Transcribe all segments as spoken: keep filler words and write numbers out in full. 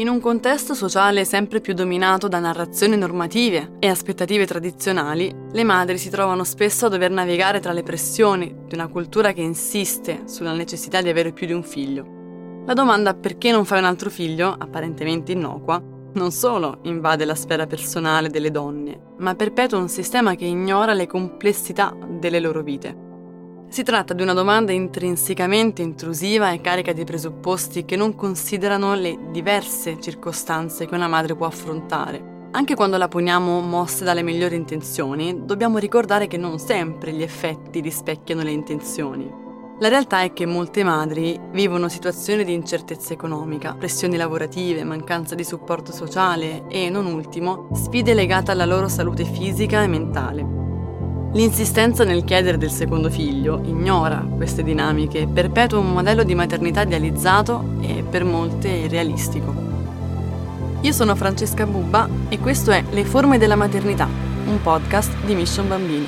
In un contesto sociale sempre più dominato da narrazioni normative e aspettative tradizionali, le madri si trovano spesso a dover navigare tra le pressioni di una cultura che insiste sulla necessità di avere più di un figlio. La domanda perché non fai un altro figlio, apparentemente innocua, non solo invade la sfera personale delle donne, ma perpetua un sistema che ignora le complessità delle loro vite. Si tratta di una domanda intrinsecamente intrusiva e carica di presupposti che non considerano le diverse circostanze che una madre può affrontare. Anche quando la poniamo mosse dalle migliori intenzioni, dobbiamo ricordare che non sempre gli effetti rispecchiano le intenzioni. La realtà è che molte madri vivono situazioni di incertezza economica, pressioni lavorative, mancanza di supporto sociale e, non ultimo, sfide legate alla loro salute fisica e mentale. L'insistenza nel chiedere del secondo figlio ignora queste dinamiche e perpetua un modello di maternità idealizzato e per molte irrealistico. Io sono Francesca Bubba e questo è Le forme della maternità, un podcast di Mission Bambini.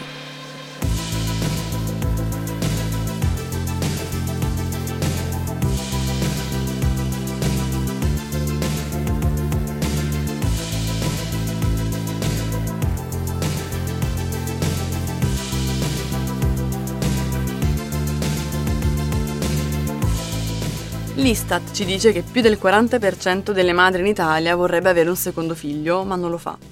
L'Istat ci dice che più del quaranta per cento delle madri in Italia vorrebbe avere un secondo figlio, ma non lo fa.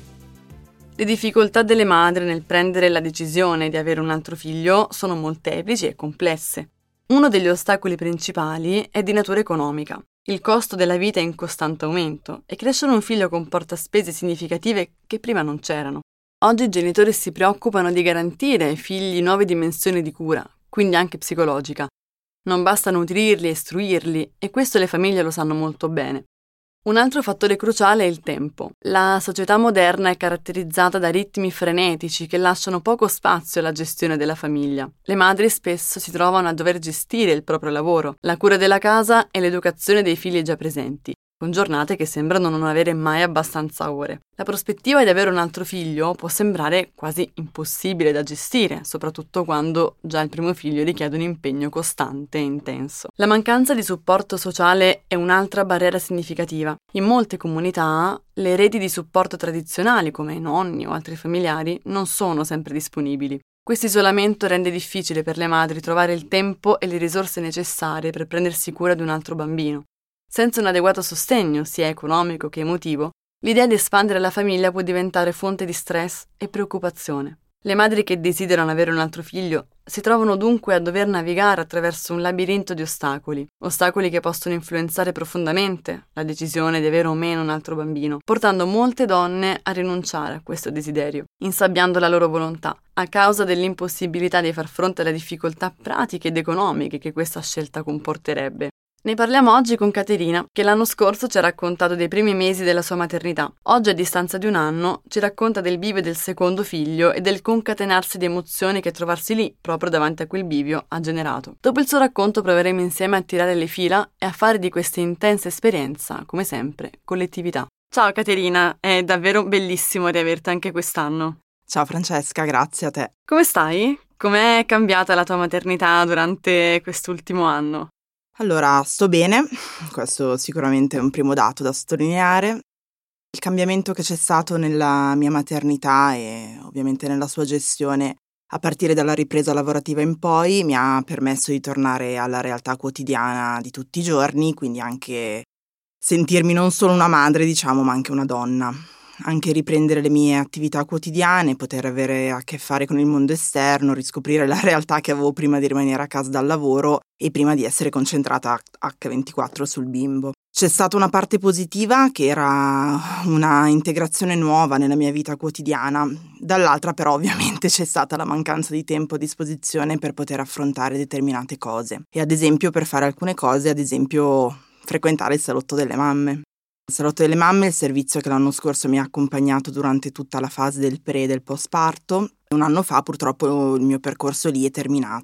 Le difficoltà delle madri nel prendere la decisione di avere un altro figlio sono molteplici e complesse. Uno degli ostacoli principali è di natura economica. Il costo della vita è in costante aumento e crescere un figlio comporta spese significative che prima non c'erano. Oggi i genitori si preoccupano di garantire ai figli nuove dimensioni di cura, quindi anche psicologica. Non basta nutrirli e istruirli, e questo le famiglie lo sanno molto bene. Un altro fattore cruciale è il tempo. La società moderna è caratterizzata da ritmi frenetici che lasciano poco spazio alla gestione della famiglia. Le madri spesso si trovano a dover gestire il proprio lavoro, la cura della casa e l'educazione dei figli già presenti, con giornate che sembrano non avere mai abbastanza ore. La prospettiva di avere un altro figlio può sembrare quasi impossibile da gestire, soprattutto quando già il primo figlio richiede un impegno costante e intenso. La mancanza di supporto sociale è un'altra barriera significativa. In molte comunità le reti di supporto tradizionali, come i nonni o altri familiari, non sono sempre disponibili. Questo isolamento rende difficile per le madri trovare il tempo e le risorse necessarie per prendersi cura di un altro bambino. Senza un adeguato sostegno, sia economico che emotivo, l'idea di espandere la famiglia può diventare fonte di stress e preoccupazione. Le madri che desiderano avere un altro figlio si trovano dunque a dover navigare attraverso un labirinto di ostacoli, ostacoli che possono influenzare profondamente la decisione di avere o meno un altro bambino, portando molte donne a rinunciare a questo desiderio, insabbiando la loro volontà, a causa dell'impossibilità di far fronte alle difficoltà pratiche ed economiche che questa scelta comporterebbe. Ne parliamo oggi con Caterina, che l'anno scorso ci ha raccontato dei primi mesi della sua maternità. Oggi, a distanza di un anno, ci racconta del bivio del secondo figlio e del concatenarsi di emozioni che trovarsi lì, proprio davanti a quel bivio, ha generato. Dopo il suo racconto proveremo insieme a tirare le fila e a fare di questa intensa esperienza, come sempre, collettività. Ciao Caterina, è davvero bellissimo riaverti anche quest'anno. Ciao Francesca, grazie a te. Come stai? Com'è cambiata la tua maternità durante quest'ultimo anno? Allora, sto bene, questo sicuramente è un primo dato da sottolineare. Il cambiamento che c'è stato nella mia maternità e ovviamente nella sua gestione a partire dalla ripresa lavorativa in poi mi ha permesso di tornare alla realtà quotidiana di tutti i giorni, quindi anche sentirmi non solo una madre, diciamo, ma anche una donna. Anche riprendere le mie attività quotidiane, poter avere a che fare con il mondo esterno, riscoprire la realtà che avevo prima di rimanere a casa dal lavoro e prima di essere concentrata acca ventiquattro sul bimbo. C'è stata una parte positiva che era una integrazione nuova nella mia vita quotidiana, dall'altra però ovviamente c'è stata la mancanza di tempo a disposizione per poter affrontare determinate cose e ad esempio per fare alcune cose, ad esempio frequentare il salotto delle mamme. Il salotto delle mamme è il servizio che l'anno scorso mi ha accompagnato durante tutta la fase del pre e del postparto. Un anno fa purtroppo il mio percorso lì è terminato.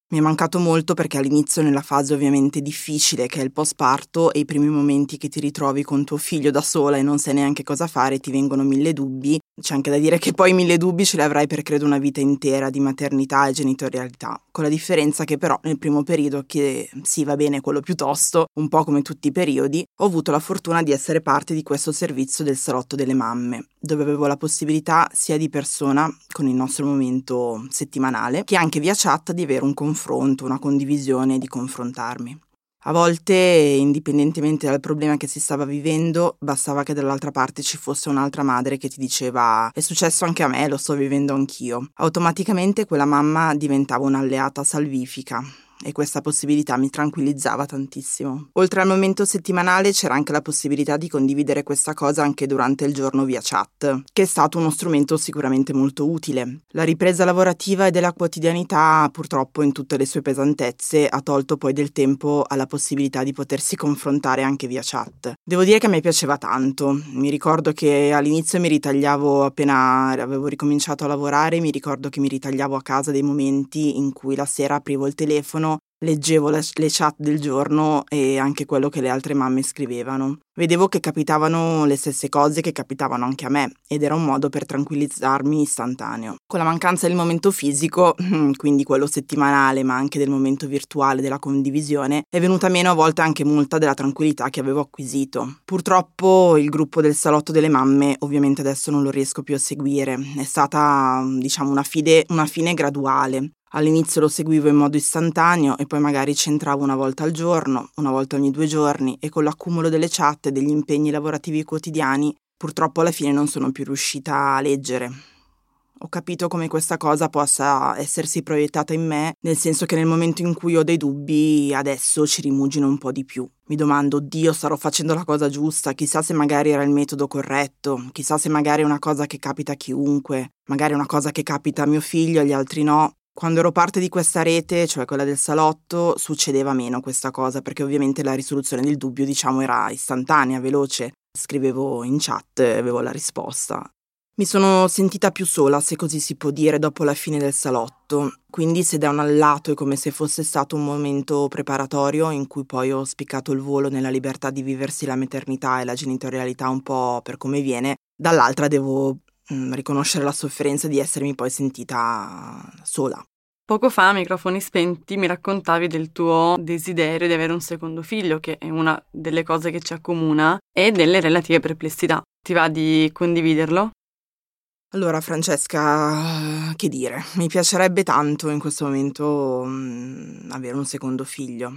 Mi è mancato molto perché all'inizio, nella fase ovviamente difficile che è il postparto e i primi momenti che ti ritrovi con tuo figlio da sola e non sai neanche cosa fare, ti vengono mille dubbi. C'è anche da dire che poi mille dubbi ce li avrai per credo una vita intera di maternità e genitorialità, con la differenza che però nel primo periodo, che sì va bene quello piuttosto, un po' come tutti i periodi, ho avuto la fortuna di essere parte di questo servizio del salotto delle mamme, dove avevo la possibilità sia di persona, con il nostro momento settimanale, che anche via chat di avere un confronto, una condivisione, di confrontarmi. A volte, indipendentemente dal problema che si stava vivendo, bastava che dall'altra parte ci fosse un'altra madre che ti diceva «È successo anche a me, lo sto vivendo anch'io». Automaticamente quella mamma diventava un'alleata salvifica e questa possibilità mi tranquillizzava tantissimo. Oltre al momento settimanale c'era anche la possibilità di condividere questa cosa anche durante il giorno via chat, che è stato uno strumento sicuramente molto utile. La ripresa lavorativa e della quotidianità, purtroppo in tutte le sue pesantezze, ha tolto poi del tempo alla possibilità di potersi confrontare anche via chat. Devo dire che a me piaceva tanto. Mi ricordo che all'inizio mi ritagliavo, appena avevo ricominciato a lavorare, mi ricordo che mi ritagliavo a casa dei momenti in cui la sera aprivo il telefono, leggevo le, le chat del giorno e anche quello che le altre mamme scrivevano. Vedevo che capitavano le stesse cose che capitavano anche a me ed era un modo per tranquillizzarmi istantaneo. Con la mancanza del momento fisico, quindi quello settimanale ma anche del momento virtuale della condivisione, è venuta meno a volte anche molta della tranquillità che avevo acquisito. Purtroppo il gruppo del salotto delle mamme ovviamente adesso non lo riesco più a seguire, è stata diciamo una, fide, una fine graduale. All'inizio lo seguivo in modo istantaneo e poi magari ci entravo una volta al giorno, una volta ogni due giorni e con l'accumulo delle chat e degli impegni lavorativi quotidiani purtroppo alla fine non sono più riuscita a leggere. Ho capito come questa cosa possa essersi proiettata in me, nel senso che nel momento in cui ho dei dubbi adesso ci rimugino un po' di più. Mi domando, oddio, starò facendo la cosa giusta, chissà se magari era il metodo corretto, chissà se magari è una cosa che capita a chiunque, magari è una cosa che capita a mio figlio e agli altri no. Quando ero parte di questa rete, cioè quella del salotto, succedeva meno questa cosa, perché ovviamente la risoluzione del dubbio, diciamo, era istantanea, veloce. Scrivevo in chat e avevo la risposta. Mi sono sentita più sola, se così si può dire, dopo la fine del salotto. Quindi se da un lato è come se fosse stato un momento preparatorio in cui poi ho spiccato il volo nella libertà di viversi la maternità e la genitorialità un po' per come viene, dall'altra devo riconoscere la sofferenza di essermi poi sentita sola. Poco fa, a microfoni spenti, mi raccontavi del tuo desiderio di avere un secondo figlio, che è una delle cose che ci accomuna, e delle relative perplessità. Ti va di condividerlo? Allora, Francesca, che dire, mi piacerebbe tanto in questo momento mh, avere un secondo figlio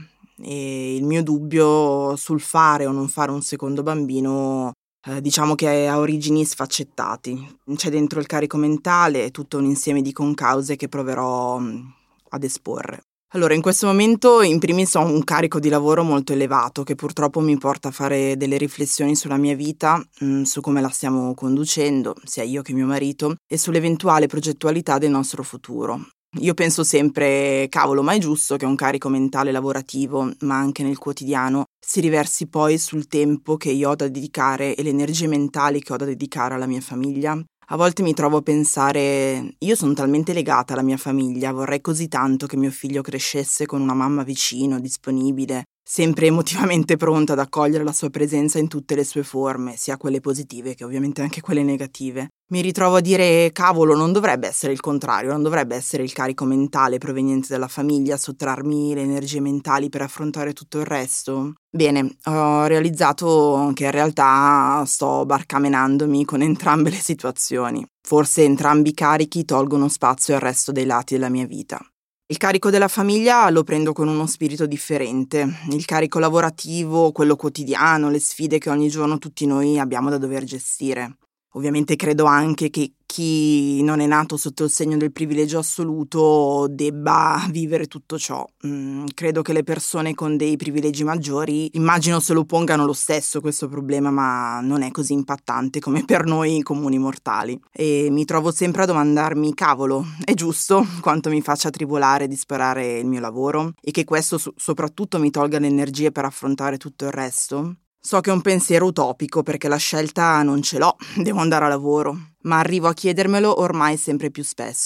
e il mio dubbio sul fare o non fare un secondo bambino Eh, diciamo che ha origini sfaccettati. C'è dentro il carico mentale tutto un insieme di concause che proverò mh, ad esporre. Allora, in questo momento in primis ho un carico di lavoro molto elevato che purtroppo mi porta a fare delle riflessioni sulla mia vita, mh, su come la stiamo conducendo, sia io che mio marito, e sull'eventuale progettualità del nostro futuro. Io penso sempre, cavolo, ma è giusto che un carico mentale lavorativo, ma anche nel quotidiano, si riversi poi sul tempo che io ho da dedicare e le energie mentali che ho da dedicare alla mia famiglia? A volte mi trovo a pensare, io sono talmente legata alla mia famiglia, vorrei così tanto che mio figlio crescesse con una mamma vicino, disponibile, sempre emotivamente pronta ad accogliere la sua presenza in tutte le sue forme, sia quelle positive che ovviamente anche quelle negative. Mi ritrovo a dire, cavolo, non dovrebbe essere il contrario, non dovrebbe essere il carico mentale proveniente dalla famiglia a sottrarmi le energie mentali per affrontare tutto il resto? Bene, ho realizzato che in realtà sto barcamenandomi con entrambe le situazioni. Forse entrambi i carichi tolgono spazio al resto dei lati della mia vita. Il carico della famiglia lo prendo con uno spirito differente. Il carico lavorativo, quello quotidiano, le sfide che ogni giorno tutti noi abbiamo da dover gestire. Ovviamente credo anche che chi non è nato sotto il segno del privilegio assoluto debba vivere tutto ciò. Mm, credo che le persone con dei privilegi maggiori, immagino se lo pongano lo stesso questo problema, ma non è così impattante come per noi comuni mortali. E mi trovo sempre a domandarmi, cavolo, è giusto quanto mi faccia tribolare di sperare il mio lavoro e che questo so- soprattutto mi tolga le energie per affrontare tutto il resto? So che è un pensiero utopico perché la scelta non ce l'ho, devo andare a lavoro, ma arrivo a chiedermelo ormai sempre più spesso.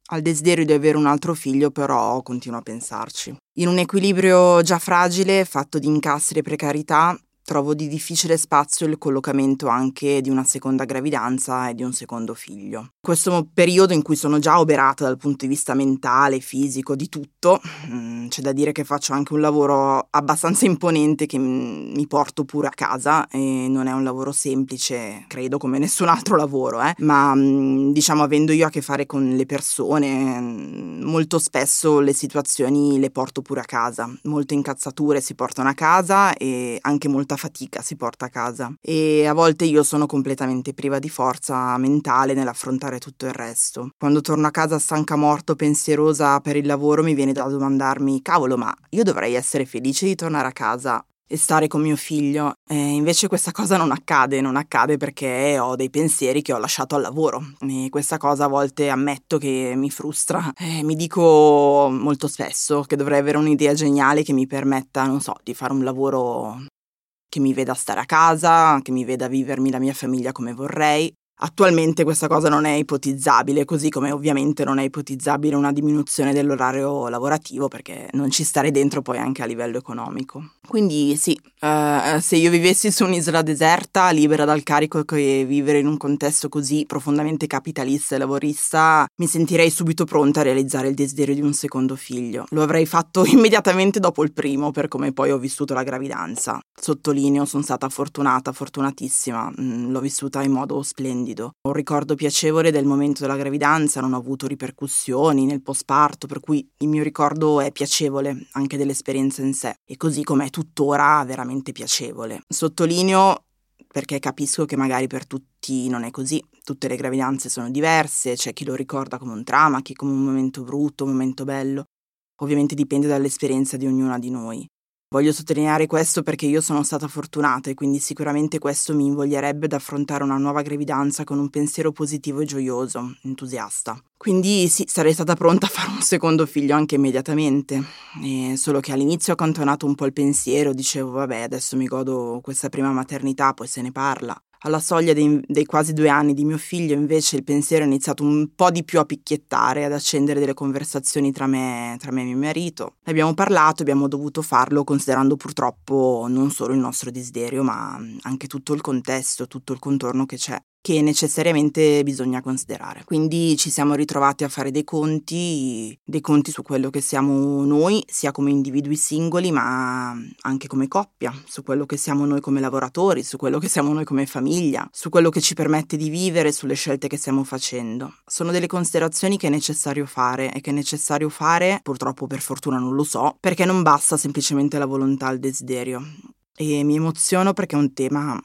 Al desiderio di avere un altro figlio però continuo a pensarci. In un equilibrio già fragile, fatto di incastri e precarietà, trovo di difficile spazio il collocamento anche di una seconda gravidanza e di un secondo figlio. Questo periodo in cui sono già oberata dal punto di vista mentale, fisico, di tutto, c'è da dire che faccio anche un lavoro abbastanza imponente che mi porto pure a casa e non è un lavoro semplice, credo, come nessun altro lavoro, eh. ma diciamo avendo io a che fare con le persone, molto spesso le situazioni le porto pure a casa, molte incazzature si portano a casa e anche molta fatica si porta a casa e a volte io sono completamente priva di forza mentale nell'affrontare tutto il resto. Quando torno a casa stanca morto, pensierosa per il lavoro, mi viene da domandarmi: cavolo, ma io dovrei essere felice di tornare a casa e stare con mio figlio, e invece questa cosa non accade, non accade perché ho dei pensieri che ho lasciato al lavoro e questa cosa a volte ammetto che mi frustra. E mi dico molto spesso che dovrei avere un'idea geniale che mi permetta, non so, di fare un lavoro che mi veda stare a casa, che mi veda vivermi la mia famiglia come vorrei. Attualmente questa cosa non è ipotizzabile, così come ovviamente non è ipotizzabile una diminuzione dell'orario lavorativo perché non ci stare dentro poi anche a livello economico. Quindi sì, eh, se io vivessi su un'isola deserta, libera dal carico che vivere in un contesto così profondamente capitalista e lavorista, mi sentirei subito pronta a realizzare il desiderio di un secondo figlio. Lo avrei fatto immediatamente dopo il primo, per come poi ho vissuto la gravidanza. Sottolineo, sono stata fortunata, fortunatissima, mm, l'ho vissuta in modo splendido. Ho un ricordo piacevole del momento della gravidanza, non ho avuto ripercussioni nel postparto, per cui il mio ricordo è piacevole anche dell'esperienza in sé e così come è tuttora veramente piacevole. Sottolineo perché capisco che magari per tutti non è così, tutte le gravidanze sono diverse, c'è chi lo ricorda come un trauma, chi come un momento brutto, un momento bello. Ovviamente dipende dall'esperienza di ognuna di noi. Voglio sottolineare questo perché io sono stata fortunata e quindi sicuramente questo mi invoglierebbe ad affrontare una nuova gravidanza con un pensiero positivo e gioioso, entusiasta. Quindi sì, sarei stata pronta a fare un secondo figlio anche immediatamente, e solo che all'inizio ho accantonato un po' il pensiero, dicevo vabbè adesso mi godo questa prima maternità, poi se ne parla. Alla soglia dei, dei quasi due anni di mio figlio invece il pensiero è iniziato un po' di più a picchiettare, ad accendere delle conversazioni tra me, tra me e mio marito. Ne abbiamo parlato, abbiamo dovuto farlo considerando purtroppo non solo il nostro desiderio ma anche tutto il contesto, tutto il contorno che c'è, che necessariamente bisogna considerare. Quindi ci siamo ritrovati a fare dei conti, dei conti su quello che siamo noi, sia come individui singoli, ma anche come coppia, su quello che siamo noi come lavoratori, su quello che siamo noi come famiglia, su quello che ci permette di vivere, sulle scelte che stiamo facendo. Sono delle considerazioni che è necessario fare e che è necessario fare, purtroppo per fortuna non lo so, perché non basta semplicemente la volontà, il desiderio. E mi emoziono perché è un tema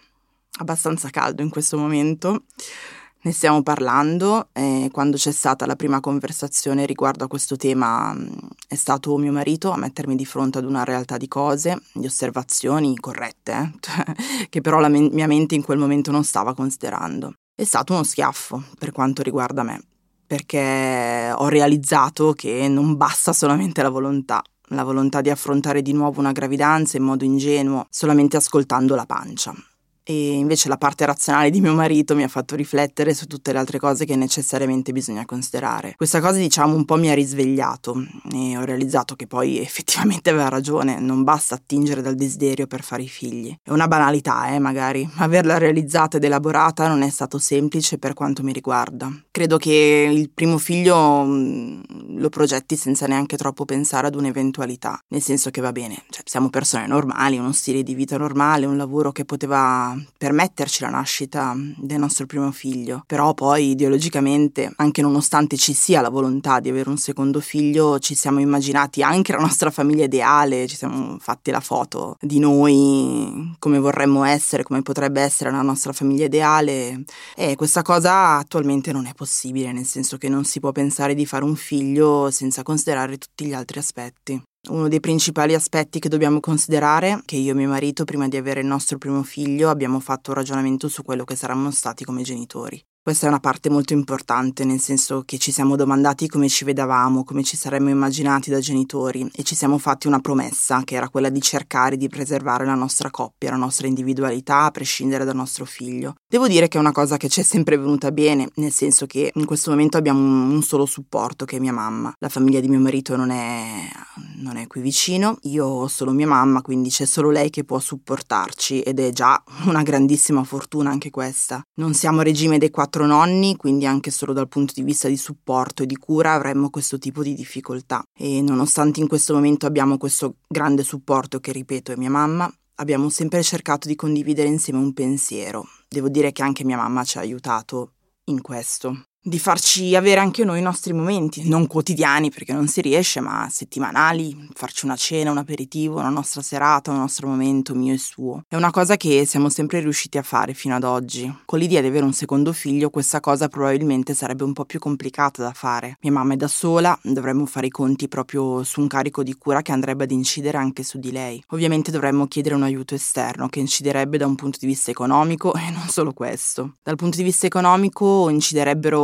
abbastanza caldo in questo momento, ne stiamo parlando e quando c'è stata la prima conversazione riguardo a questo tema è stato mio marito a mettermi di fronte ad una realtà di cose, di osservazioni corrette, eh? che però la me- mia mente in quel momento non stava considerando. È stato uno schiaffo per quanto riguarda me, perché ho realizzato che non basta solamente la volontà, la volontà di affrontare di nuovo una gravidanza in modo ingenuo, solamente ascoltando la pancia. E invece la parte razionale di mio marito mi ha fatto riflettere su tutte le altre cose che necessariamente bisogna considerare. Questa cosa, diciamo, un po' mi ha risvegliato e ho realizzato che poi effettivamente aveva ragione, non basta attingere dal desiderio per fare i figli. È una banalità, eh, magari, ma averla realizzata ed elaborata non è stato semplice per quanto mi riguarda. Credo che il primo figlio mh, lo progetti senza neanche troppo pensare ad un'eventualità, nel senso che va bene, cioè siamo persone normali, uno stile di vita normale, un lavoro che poteva permetterci la nascita del nostro primo figlio, però poi ideologicamente, anche nonostante ci sia la volontà di avere un secondo figlio, ci siamo immaginati anche la nostra famiglia ideale, ci siamo fatti la foto di noi come vorremmo essere, come potrebbe essere la nostra famiglia ideale e questa cosa attualmente non è possibile, nel senso che non si può pensare di fare un figlio senza considerare tutti gli altri aspetti. Uno dei principali aspetti che dobbiamo considerare è che io e mio marito, prima di avere il nostro primo figlio, abbiamo fatto un ragionamento su quello che saremmo stati come genitori. Questa è una parte molto importante, nel senso che ci siamo domandati come ci vedevamo, come ci saremmo immaginati da genitori e ci siamo fatti una promessa, che era quella di cercare di preservare la nostra coppia, la nostra individualità, a prescindere dal nostro figlio. Devo dire che è una cosa che ci è sempre venuta bene, nel senso che in questo momento abbiamo un, un solo supporto, che è mia mamma. La famiglia di mio marito non è, non è qui vicino, io ho solo mia mamma, quindi c'è solo lei che può supportarci ed è già una grandissima fortuna anche questa. Non siamo a regime dei quattro nonni, quindi anche solo dal punto di vista di supporto e di cura avremmo questo tipo di difficoltà. E nonostante in questo momento abbiamo questo grande supporto, che ripeto è mia mamma, abbiamo sempre cercato di condividere insieme un pensiero. Devo dire che anche mia mamma ci ha aiutato in questo. Di farci avere anche noi i nostri momenti, non quotidiani perché non si riesce, ma settimanali, farci una cena, un aperitivo, una nostra serata, un nostro momento mio e suo. È una cosa che siamo sempre riusciti a fare fino ad oggi. Con l'idea di avere un secondo figlio questa cosa probabilmente sarebbe un po' più complicata da fare. Mia mamma è da sola, dovremmo fare i conti proprio su un carico di cura che andrebbe ad incidere anche su di lei. Ovviamente dovremmo chiedere un aiuto esterno che inciderebbe da un punto di vista economico e non solo questo. Dal punto di vista economico inciderebbero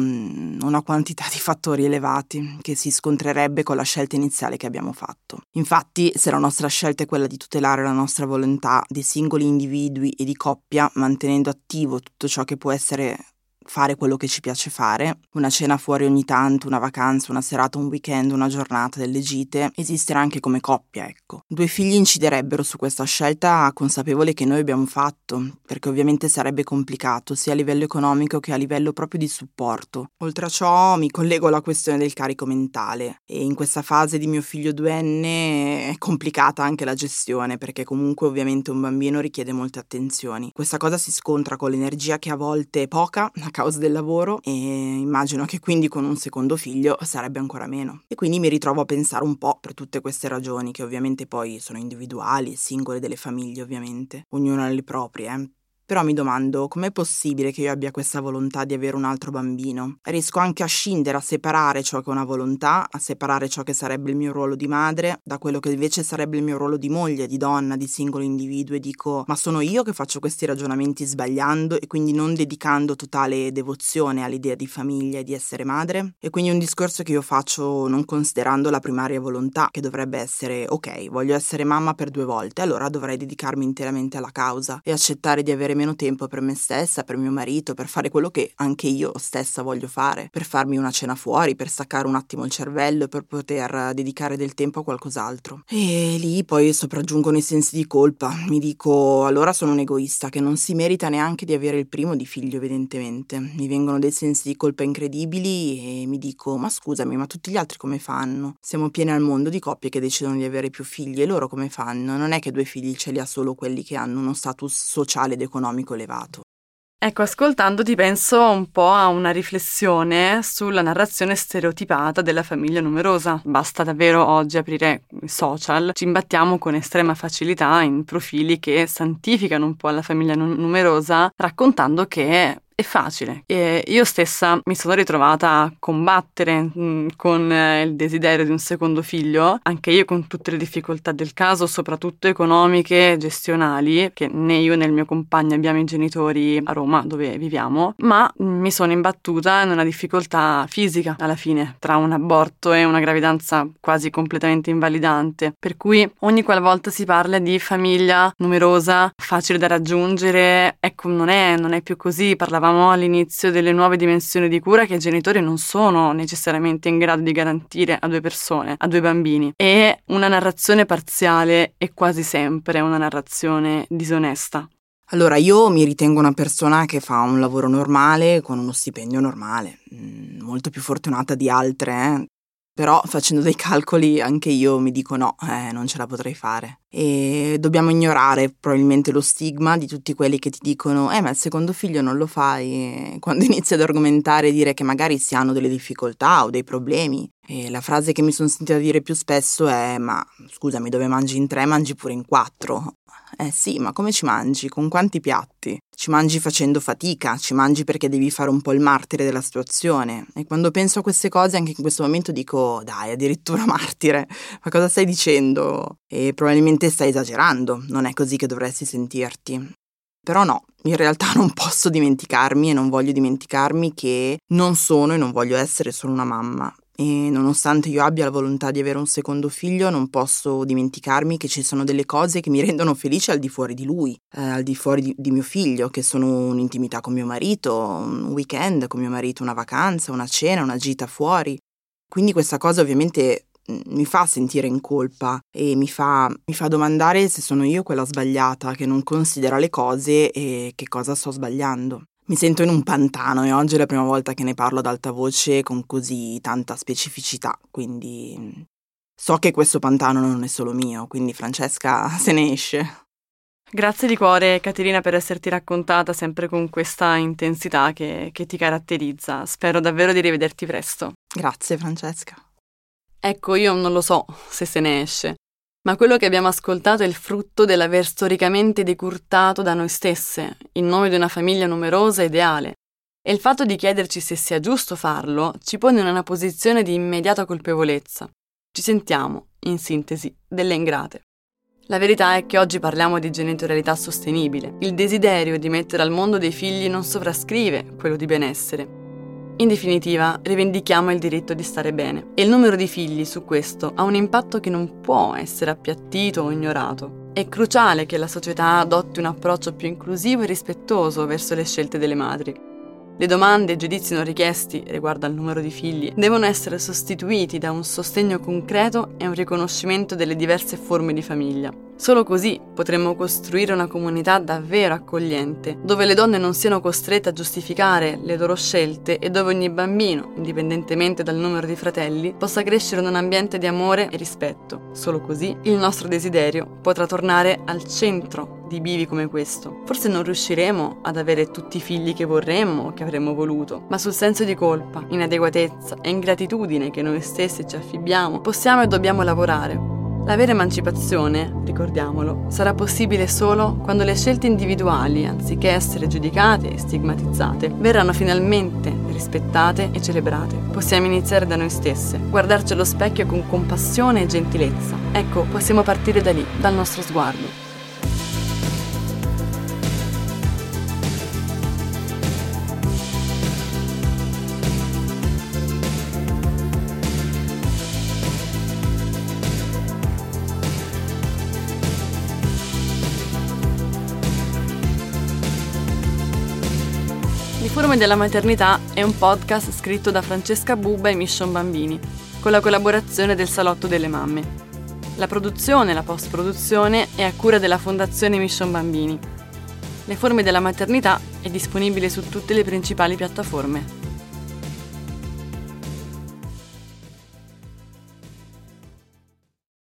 una quantità di fattori elevati che si scontrerebbe con la scelta iniziale che abbiamo fatto. Infatti, se la nostra scelta è quella di tutelare la nostra volontà di singoli individui e di coppia, mantenendo attivo tutto ciò che può essere fare quello che ci piace fare, una cena fuori ogni tanto, una vacanza, una serata, un weekend, una giornata, delle gite, esistere anche come coppia, ecco. Due figli inciderebbero su questa scelta consapevole che noi abbiamo fatto, perché ovviamente sarebbe complicato sia a livello economico che a livello proprio di supporto. Oltre a ciò mi collego alla questione del carico mentale e in questa fase di mio figlio duenne è complicata anche la gestione, perché comunque ovviamente un bambino richiede molte attenzioni. Questa cosa si scontra con l'energia che a volte è poca a causa del lavoro e immagino che quindi con un secondo figlio sarebbe ancora meno. E quindi mi ritrovo a pensare un po' per tutte queste ragioni, che ovviamente poi sono individuali e singole delle famiglie ovviamente, ognuno ha le proprie, eh. Però mi domando, com'è possibile che io abbia questa volontà di avere un altro bambino? Riesco anche a scindere, a separare ciò che è una volontà, a separare ciò che sarebbe il mio ruolo di madre da quello che invece sarebbe il mio ruolo di moglie, di donna, di singolo individuo e dico, ma sono io che faccio questi ragionamenti sbagliando e quindi non dedicando totale devozione all'idea di famiglia e di essere madre? E quindi un discorso che io faccio non considerando la primaria volontà, che dovrebbe essere, ok, voglio essere mamma per due volte, allora dovrei dedicarmi interamente alla causa e accettare di avere meno tempo per me stessa, per mio marito, per fare quello che anche io stessa voglio fare, per farmi una cena fuori, per staccare un attimo il cervello e per poter dedicare del tempo a qualcos'altro. E lì poi sopraggiungono i sensi di colpa. Mi dico, allora sono un egoista che non si merita neanche di avere il primo di figlio, evidentemente. Mi vengono dei sensi di colpa incredibili e mi dico, ma scusami, ma tutti gli altri come fanno? Siamo pieni al mondo di coppie che decidono di avere più figli e loro come fanno? Non è che due figli ce li ha solo quelli che hanno uno status sociale ed economico elevato. Ecco, ascoltandoti penso un po' a una riflessione sulla narrazione stereotipata della famiglia numerosa. Basta davvero oggi aprire i social, ci imbattiamo con estrema facilità in profili che santificano un po' la famiglia n- numerosa, raccontando che è facile. E io stessa mi sono ritrovata a combattere mh, con eh, il desiderio di un secondo figlio, anche io con tutte le difficoltà del caso, soprattutto economiche e gestionali, che né io né il mio compagno abbiamo i genitori a Roma, dove viviamo, ma mh, mi sono imbattuta in una difficoltà fisica alla fine, tra un aborto e una gravidanza quasi completamente invalidante, per cui ogni qualvolta si parla di famiglia numerosa, facile da raggiungere, ecco, non è, non è più così. Parlavamo all'inizio delle nuove dimensioni di cura che i genitori non sono necessariamente in grado di garantire a due persone, a due bambini. E una narrazione parziale è quasi sempre una narrazione disonesta. Allora, io mi ritengo una persona che fa un lavoro normale con uno stipendio normale, molto più fortunata di altre, eh? Però facendo dei calcoli anche io mi dico no, eh, non ce la potrei fare. E dobbiamo ignorare probabilmente lo stigma di tutti quelli che ti dicono eh ma il secondo figlio non lo fai, e quando inizi ad argomentare e dire che magari si hanno delle difficoltà o dei problemi. E la frase che mi sono sentita dire più spesso è ma scusami, dove mangi in tre mangi pure in quattro. Eh sì, ma come ci mangi? Con quanti piatti? Ci mangi facendo fatica, ci mangi perché devi fare un po' il martire della situazione. E quando penso a queste cose anche in questo momento dico dai, addirittura martire, ma cosa stai dicendo? E probabilmente stai esagerando, non è così che dovresti sentirti. Però no, in realtà non posso dimenticarmi e non voglio dimenticarmi che non sono e non voglio essere solo una mamma. E nonostante io abbia la volontà di avere un secondo figlio, non posso dimenticarmi che ci sono delle cose che mi rendono felice al di fuori di lui, eh, al di fuori di, di mio figlio, che sono un'intimità con mio marito, un weekend con mio marito, una vacanza, una cena, una gita fuori. Quindi questa cosa ovviamente mi fa sentire in colpa e mi fa, mi fa domandare se sono io quella sbagliata che non considera le cose e che cosa sto sbagliando. Mi sento in un pantano e oggi è la prima volta che ne parlo ad alta voce con così tanta specificità, quindi so che questo pantano non è solo mio, quindi Francesca se ne esce. Grazie di cuore Caterina per esserti raccontata sempre con questa intensità che, che ti caratterizza. Spero davvero di rivederti presto. Grazie Francesca. Ecco, io non lo so se se ne esce, ma quello che abbiamo ascoltato è il frutto dell'aver storicamente decurtato da noi stesse, in nome di una famiglia numerosa e ideale. E il fatto di chiederci se sia giusto farlo ci pone in una posizione di immediata colpevolezza. Ci sentiamo, in sintesi, delle ingrate. La verità è che oggi parliamo di genitorialità sostenibile. Il desiderio di mettere al mondo dei figli non sovrascrive quello di benessere. In definitiva, rivendichiamo il diritto di stare bene. E il numero di figli su questo ha un impatto che non può essere appiattito o ignorato. È cruciale che la società adotti un approccio più inclusivo e rispettoso verso le scelte delle madri. Le domande e i giudizi non richiesti riguardo al numero di figli devono essere sostituiti da un sostegno concreto e un riconoscimento delle diverse forme di famiglia. Solo così potremo costruire una comunità davvero accogliente, dove le donne non siano costrette a giustificare le loro scelte e dove ogni bambino, indipendentemente dal numero di fratelli, possa crescere in un ambiente di amore e rispetto. Solo così il nostro desiderio potrà tornare al centro di bivi come questo. Forse non riusciremo ad avere tutti i figli che vorremmo o che avremmo voluto, ma sul senso di colpa, inadeguatezza e ingratitudine che noi stessi ci affibbiamo, possiamo e dobbiamo lavorare. La vera emancipazione, ricordiamolo, sarà possibile solo quando le scelte individuali, anziché essere giudicate e stigmatizzate, verranno finalmente rispettate e celebrate. Possiamo iniziare da noi stesse, guardarci allo specchio con compassione e gentilezza. Ecco, possiamo partire da lì, dal nostro sguardo. Le forme della maternità è un podcast scritto da Francesca Bubba e Mission Bambini, con la collaborazione del Salotto delle Mamme. La produzione e la post-produzione è a cura della Fondazione Mission Bambini. Le forme della maternità è disponibile su tutte le principali piattaforme.